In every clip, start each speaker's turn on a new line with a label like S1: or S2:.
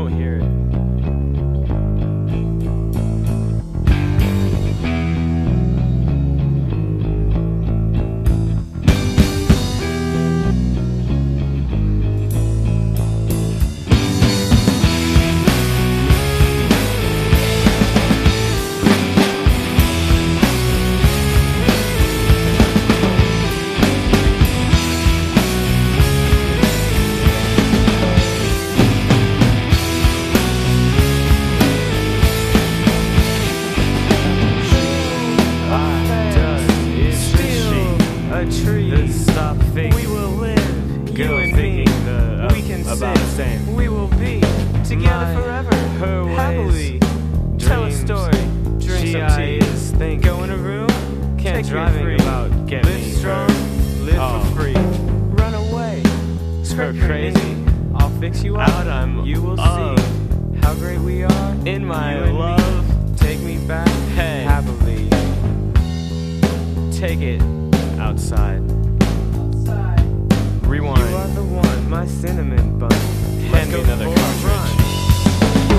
S1: won't hear it. Stop thinking.
S2: We will live.
S1: Girl
S2: You and
S1: thinking
S2: me. We can
S1: about the
S2: sing.
S1: same.
S2: We will be together
S1: My,
S2: forever.
S1: her ways,
S2: Happily. Tell a
S1: dreams.
S2: story. Drink
S1: She
S2: some tea.
S1: is thinking.
S2: Go in a room.
S1: Can't
S2: Take
S1: driving
S2: your free.
S1: about get
S2: Live
S1: me
S2: strong.
S1: hurt.
S2: Live
S1: Oh.
S2: for free. Run away.
S1: Her
S2: Scrape your
S1: crazy.
S2: knee. I'll fix you
S1: Out
S2: up.
S1: I'm
S2: You will
S1: of.
S2: see how great we are.
S1: In my
S2: You and me.
S1: love.
S2: Take me back.
S1: Hey.
S2: Happily.
S1: Take it outside. Rewind.
S2: You are the one, my cinnamon bun.
S1: Hand me another
S2: for a
S1: cartridge.
S2: run.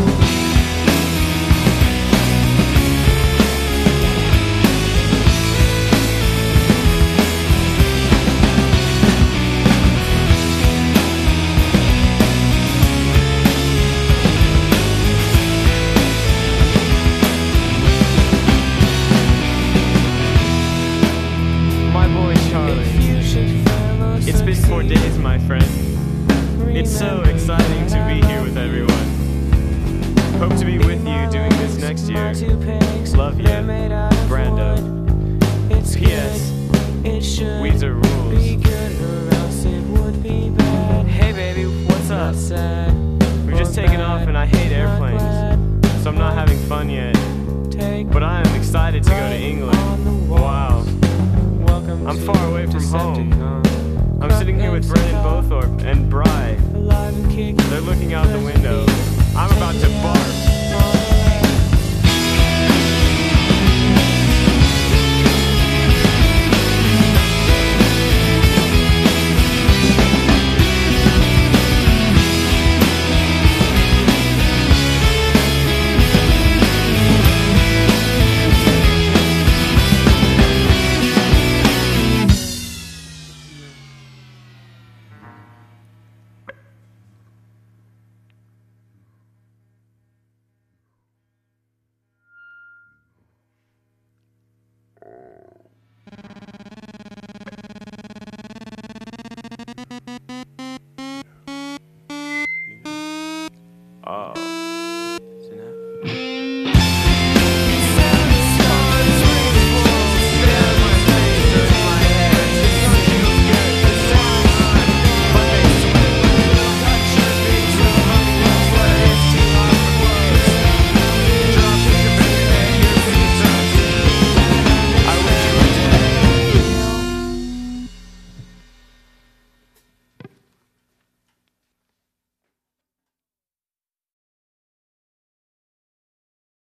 S1: My boy Charlie. It's been 4 days, my friend. It's so exciting to be here with everyone. Hope to be with you doing this next year. Love you, Brando. P.S. Weezer rules. Hey baby, what's up? We're just taking off and I hate airplanes, so I'm not having fun yet. But I am excited to go to England. Wow. I'm far away from home. I'm sitting here with Brennan Bothorpe and Bry. They're looking out the window. I'm about to barf.